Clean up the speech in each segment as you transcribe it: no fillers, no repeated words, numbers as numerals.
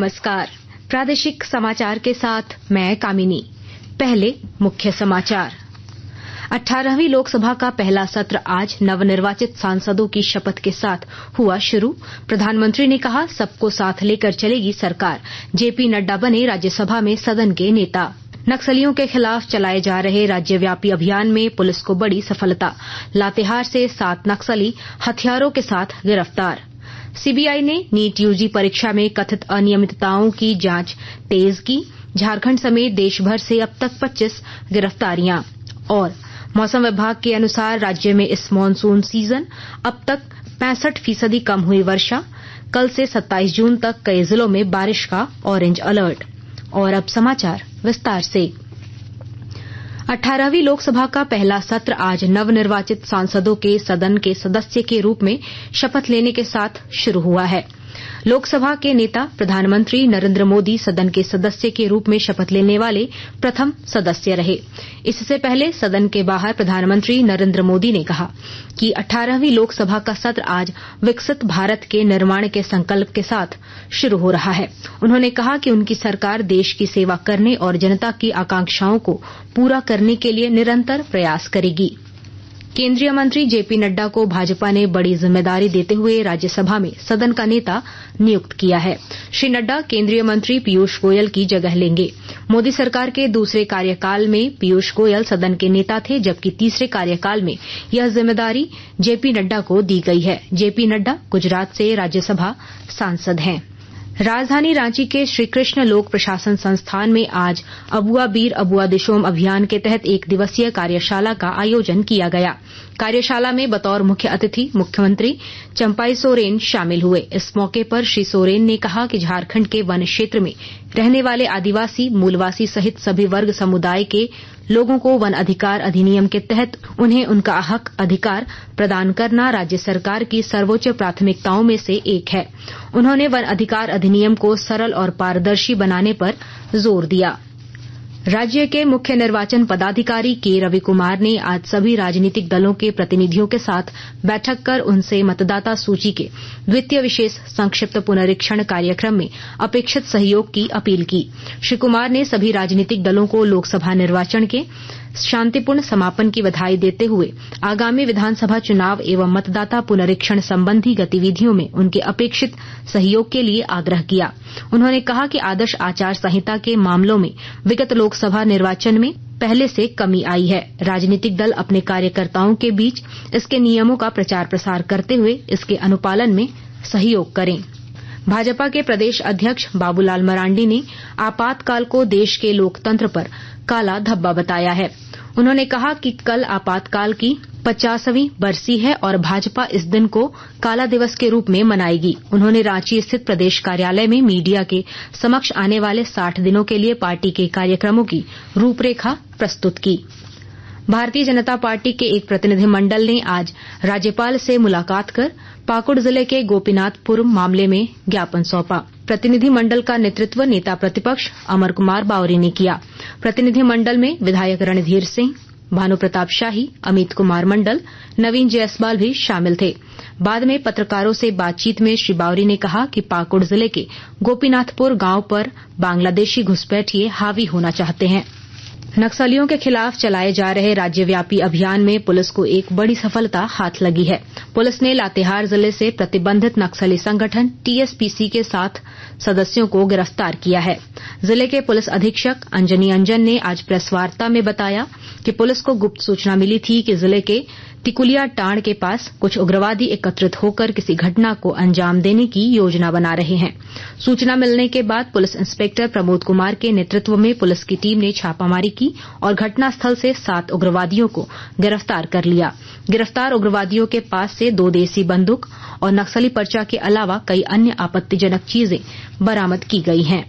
नमस्कार। प्रादेशिक समाचार के साथ मैं कामिनी। पहले मुख्य समाचार। 18वीं लोकसभा का पहला सत्र आज नवनिर्वाचित सांसदों की शपथ के साथ हुआ शुरू। प्रधानमंत्री ने कहा, सबको साथ लेकर चलेगी सरकार। जेपी नड्डा बने राज्यसभा में सदन के नेता। नक्सलियों के खिलाफ चलाए जा रहे राज्यव्यापी अभियान में पुलिस को बड़ी सफलता। लातेहार से 7 नक्सली हथियारों के साथ गिरफ्तार। सीबीआई ने नीट यूजी परीक्षा में कथित अनियमितताओं की जांच तेज की। झारखंड समेत देश भर से अब तक 25 गिरफ्तारियां। और मौसम विभाग के अनुसार राज्य में इस मानसून सीजन अब तक 65% कम हुई वर्षा। कल से 27 जून तक कई जिलों में बारिश का ऑरेंज अलर्ट। और अब समाचार विस्तार से। 18वीं लोकसभा का पहला सत्र आज नवनिर्वाचित सांसदों के सदन के सदस्य के रूप में शपथ लेने के साथ शुरू हुआ है। लोकसभा के नेता प्रधानमंत्री नरेंद्र मोदी सदन के सदस्य के रूप में शपथ लेने वाले प्रथम सदस्य रहे। इससे पहले सदन के बाहर प्रधानमंत्री नरेंद्र मोदी ने कहा कि 18वीं लोकसभा का सत्र आज विकसित भारत के निर्माण के संकल्प के साथ शुरू हो रहा है। उन्होंने कहा कि उनकी सरकार देश की सेवा करने और जनता की आकांक्षाओं को पूरा करने के लिए निरंतर प्रयास करेगी। केंद्रीय मंत्री जेपी नड्डा को भाजपा ने बड़ी जिम्मेदारी देते हुए राज्यसभा में सदन का नेता नियुक्त किया है। श्री नड्डा केंद्रीय मंत्री पीयूष गोयल की जगह लेंगे। मोदी सरकार के दूसरे कार्यकाल में पीयूष गोयल सदन के नेता थे, जबकि तीसरे कार्यकाल में यह जिम्मेदारी जेपी नड्डा को दी गई है। जेपी नड्डा गुजरात से राज्यसभा सांसद हैं। राजधानी रांची के श्रीकृष्ण लोक प्रशासन संस्थान में आज अबुआ बीर अबुआ दिशोम अभियान के तहत 1 दिवसीय कार्यशाला का आयोजन किया गया। कार्यशाला में बतौर मुख्य अतिथि मुख्यमंत्री चंपाई सोरेन शामिल हुए। इस मौके पर श्री सोरेन ने कहा कि झारखंड के वन क्षेत्र में रहने वाले आदिवासी, मूलवासी सहित सभी वर्ग समुदाय के लोगों को वन अधिकार अधिनियम के तहत उन्हें उनका हक अधिकार प्रदान करना राज्य सरकार की सर्वोच्च प्राथमिकताओं में से एक है। उन्होंने वन अधिकार अधिनियम को सरल और पारदर्शी बनाने पर जोर दिया। राज्य के मुख्य निर्वाचन पदाधिकारी के रवि कुमार ने आज सभी राजनीतिक दलों के प्रतिनिधियों के साथ बैठक कर उनसे मतदाता सूची के द्वितीय विशेष संक्षिप्त पुनरीक्षण कार्यक्रम में अपेक्षित सहयोग की अपील की। श्री कुमार ने सभी राजनीतिक दलों को लोकसभा निर्वाचन के शांतिपूर्ण समापन की बधाई देते हुए आगामी विधानसभा चुनाव एवं मतदाता पुनरीक्षण संबंधी गतिविधियों में उनके अपेक्षित सहयोग के लिए आग्रह किया। उन्होंने कहा कि आदर्श आचार संहिता के मामलों में विगत लोकसभा निर्वाचन में पहले से कमी आई है। राजनीतिक दल अपने कार्यकर्ताओं के बीच इसके नियमों का प्रचार प्रसार करते हुए इसके अनुपालन में सहयोग करें। भाजपा के प्रदेश अध्यक्ष बाबूलाल मरांडी ने आपातकाल को देश के लोकतंत्र पर काला धब्बा बताया है। उन्होंने कहा कि कल आपातकाल की 50वीं बरसी है और भाजपा इस दिन को काला दिवस के रूप में मनाएगी। उन्होंने रांची स्थित प्रदेश कार्यालय में मीडिया के समक्ष आने वाले 60 दिनों के लिए पार्टी के कार्यक्रमों की रूपरेखा प्रस्तुत की। भारतीय जनता पार्टी के एक प्रतिनिधिमंडल ने आज राज्यपाल से मुलाकात कर पाकुड़ जिले के गोपीनाथपुर मामले में ज्ञापन सौंपा। प्रतिनिधिमंडल का नेतृत्व नेता प्रतिपक्ष अमर कुमार बावरी ने किया। प्रतिनिधिमंडल में विधायक रणधीर सिंह, भानु प्रताप शाही, अमित कुमार मंडल, नवीन जायसवाल भी शामिल थे। बाद में पत्रकारों से बातचीत में श्री बावरी ने कहा कि पाकुड़ जिले के गोपीनाथपुर गांव पर बांग्लादेशी घुसपैठिए हावी होना चाहते हैं। नक्सलियों के खिलाफ चलाए जा रहे राज्यव्यापी अभियान में पुलिस को एक बड़ी सफलता हाथ लगी है। पुलिस ने लातेहार जिले से प्रतिबंधित नक्सली संगठन टीएसपीसी के 7 सदस्यों को गिरफ्तार किया है। जिले के पुलिस अधीक्षक अंजनी अंजन ने आज प्रेस वार्ता में बताया कि पुलिस को गुप्त सूचना मिली थी कि जिले के तिकुलिया टांड के पास कुछ उग्रवादी एकत्रित होकर किसी घटना को अंजाम देने की योजना बना रहे हैं। सूचना मिलने के बाद पुलिस इंस्पेक्टर प्रमोद कुमार के नेतृत्व में पुलिस की टीम ने छापामारी की और घटनास्थल से 7 उग्रवादियों को गिरफ्तार कर लिया। गिरफ्तार उग्रवादियों के पास से 2 देसी बंदूक और नक्सली पर्चा के अलावा कई अन्य आपत्तिजनक चीजें बरामद की गई हैं।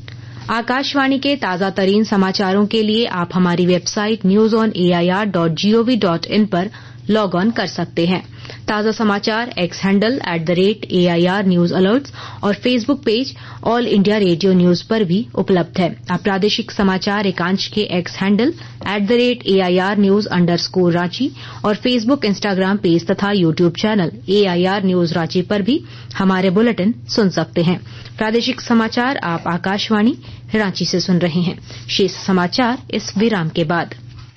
आकाशवाणी के ताजा तरीन समाचारों के लिए आप हमारी वेबसाइट newsonair.gov.in पर लॉग ऑन कर सकते हैं। ताजा समाचार X handle @AIR news alerts और Facebook page All India Radio news पर भी उपलब्ध है। आप प्रादेशिक समाचार एकांश के X handle @AIR news _Ranchi और फेसबुक, इंस्टाग्राम पेज तथा YouTube channel AIR news Ranchi पर भी हमारे बुलेटिन सुन सकते हैं। प्रादेशिक समाचार आप आकाशवाणी रांची से सुन रहे हैं। शेष समाचार इस विराम के बाद।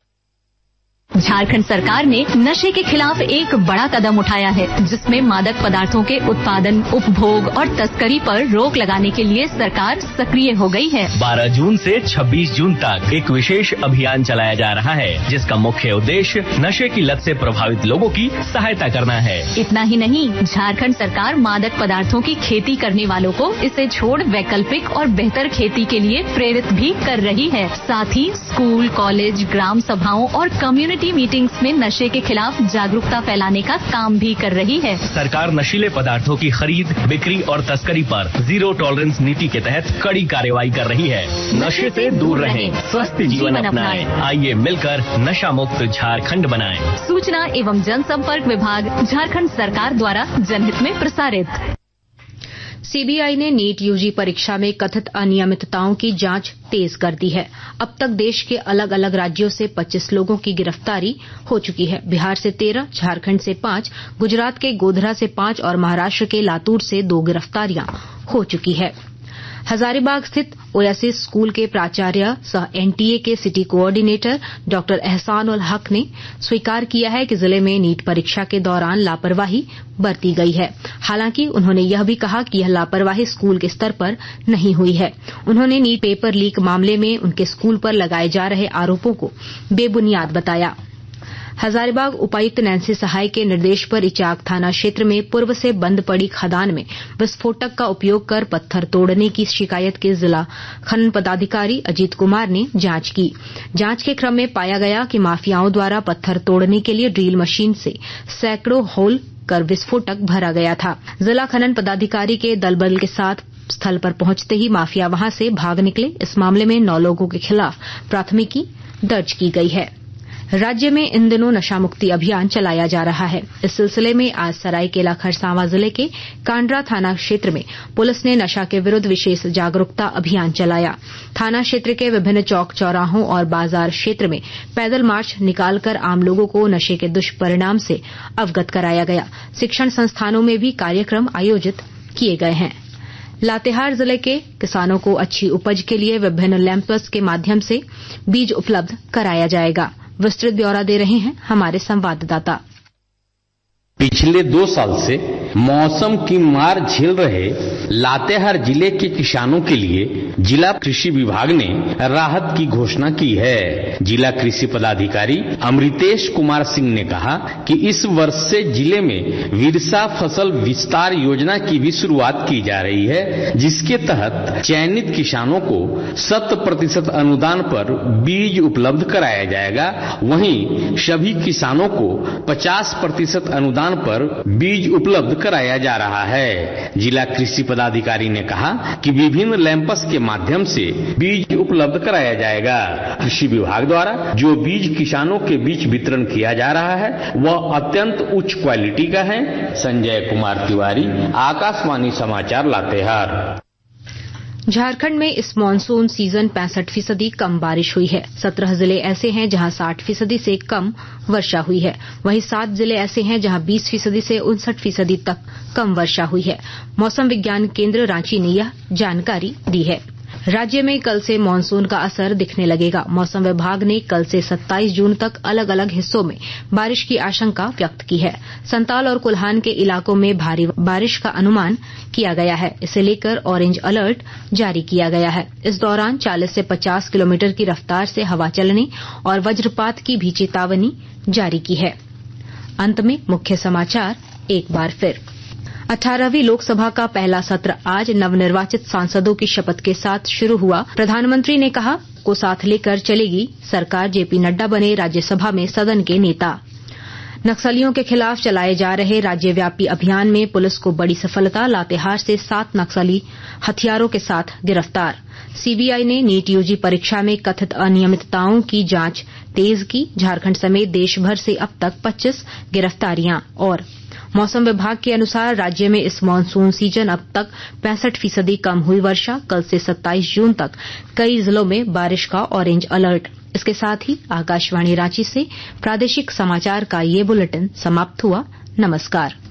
झारखंड सरकार ने नशे के खिलाफ एक बड़ा कदम उठाया है, जिसमें मादक पदार्थों के उत्पादन, उपभोग और तस्करी पर रोक लगाने के लिए सरकार सक्रिय हो गई है। 12 जून से 26 जून तक एक विशेष अभियान चलाया जा रहा है, जिसका मुख्य उद्देश्य नशे की लत से प्रभावित लोगों की सहायता करना है। इतना ही नहीं, झारखंड सरकार मादक पदार्थों की खेती करने वालों को इसे छोड़ वैकल्पिक और बेहतर खेती के लिए प्रेरित भी कर रही है। साथ ही स्कूल, कॉलेज, ग्राम सभाओं और कम्युनिटी मीटिंग्स में नशे के खिलाफ जागरूकता फैलाने का काम भी कर रही है। सरकार नशीले पदार्थों की खरीद, बिक्री और तस्करी पर जीरो टॉलरेंस नीति के तहत कड़ी कार्रवाई कर रही है। नशे से दूर रहें, स्वस्थ जीवन अपनाएं। आइए मिलकर नशा मुक्त झारखंड बनाएं। सूचना एवं जनसंपर्क विभाग, झारखंड सरकार द्वारा जनहित में प्रसारित। सीबीआई ने नीट यूजी परीक्षा में कथित अनियमितताओं की जांच तेज कर दी है। अब तक देश के अलग अलग राज्यों से 25 लोगों की गिरफ्तारी हो चुकी है। बिहार से 13, झारखंड से 5, गुजरात के गोधरा से 5 और महाराष्ट्र के लातूर से 2 गिरफ्तारियां हो चुकी है। हजारीबाग स्थित ओएसिस स्कूल के प्राचार्य सह एनटीए के सिटी कोऑर्डिनेटर डॉक्टर एहसान उल हक ने स्वीकार किया है कि जिले में नीट परीक्षा के दौरान लापरवाही बरती गई है। हालांकि उन्होंने यह भी कहा कि यह लापरवाही स्कूल के स्तर पर नहीं हुई है। उन्होंने नीट पेपर लीक मामले में उनके स्कूल पर लगाए जा रहे आरोपों को बेबुनियाद बताया। हजारीबाग उपायुक्त नैन्सी सहाय के निर्देश पर इचाक थाना क्षेत्र में पूर्व से बंद पड़ी खदान में विस्फोटक का उपयोग कर पत्थर तोड़ने की शिकायत के जिला खनन पदाधिकारी अजीत कुमार ने जांच की। जांच के क्रम में पाया गया कि माफियाओं द्वारा पत्थर तोड़ने के लिए ड्रिल मशीन से सैकड़ों होल कर विस्फोटक भरा गया था। जिला खनन पदाधिकारी के दलबल के साथ स्थल पर पहुंचते ही माफिया वहां से भाग निकले। इस मामले में 9 लोगों के खिलाफ प्राथमिकी दर्ज की गई है। राज्य में इन दिनों नशा मुक्ति अभियान चलाया जा रहा है। इस सिलसिले में आज सरायकेला खरसावां जिले के कांड्रा थाना क्षेत्र में पुलिस ने नशा के विरुद्ध विशेष जागरूकता अभियान चलाया। थाना क्षेत्र के विभिन्न चौक चौराहों और बाजार क्षेत्र में पैदल मार्च निकालकर आम लोगों को नशे के दुष्परिणाम से अवगत कराया गया। शिक्षण संस्थानों में भी कार्यक्रम आयोजित किए गए हैं। लातेहार जिले के किसानों को अच्छी उपज के लिए विभिन्न लैंपर्स के माध्यम से बीज उपलब्ध कराया जाएगा। विस्तृत ब्यौरा दे रहे हैं हमारे संवाददाता। पिछले 2 साल से मौसम की मार झेल रहे लातेहार जिले के किसानों के लिए जिला कृषि विभाग ने राहत की घोषणा की है। जिला कृषि पदाधिकारी अमृतेश कुमार सिंह ने कहा कि इस वर्ष से जिले में विरसा फसल विस्तार योजना की भी शुरुआत की जा रही है, जिसके तहत चयनित किसानों को 100% अनुदान पर बीज उपलब्ध कराया जाएगा। वहीं सभी किसानों को 50% अनुदान पर बीज उपलब्ध कराया जा रहा है। जिला कृषि पदाधिकारी ने कहा कि विभिन्न लैंपस के माध्यम से बीज उपलब्ध कराया जाएगा। कृषि विभाग द्वारा जो बीज किसानों के बीच वितरण किया जा रहा है वह अत्यंत उच्च क्वालिटी का है। संजय कुमार तिवारी, आकाशवाणी समाचार, लातेहार। झारखंड में इस मानसून सीजन 65% कम बारिश हुई है। 17 जिले ऐसे हैं जहां 60% से कम वर्षा हुई है। वहीं 7 जिले ऐसे हैं जहां 20% से 59% तक कम वर्षा हुई है। मौसम विज्ञान केंद्र रांची ने यह जानकारी दी है। राज्य में कल से मानसून का असर दिखने लगेगा। मौसम विभाग ने कल से 27 जून तक अलग अलग हिस्सों में बारिश की आशंका व्यक्त की है। संताल और कुल्हान के इलाकों में भारी बारिश का अनुमान किया गया है। इसे लेकर ऑरेंज अलर्ट जारी किया गया है। इस दौरान 40 से 50 किलोमीटर की रफ्तार से हवा चलने और वज्रपात की भी चेतावनी जारी की है। अंत में मुख्य समाचार एक बार फिर। 18वीं लोकसभा का पहला सत्र आज नवनिर्वाचित सांसदों की शपथ के साथ शुरू हुआ। प्रधानमंत्री ने कहा को साथ लेकर चलेगी सरकार। जेपी नड्डा बने राज्यसभा में सदन के नेता। नक्सलियों के खिलाफ चलाए जा रहे राज्यव्यापी अभियान में पुलिस को बड़ी सफलता। लातेहार से 7 नक्सली हथियारों के साथ गिरफ्तार। सीबीआई ने नीट यूजी परीक्षा में कथित अनियमितताओं की जांच तेज की। झारखंड समेत देश भर से अब तक 25 गिरफ्तारियां। और मौसम विभाग के अनुसार राज्य में इस मानसून सीजन अब तक 65% कम हुई वर्षा। कल से 27 जून तक कई जिलों में बारिश का ऑरेंज अलर्ट। इसके साथ ही आकाशवाणी रांची से प्रादेशिक समाचार का ये बुलेटिन समाप्त हुआ। नमस्कार।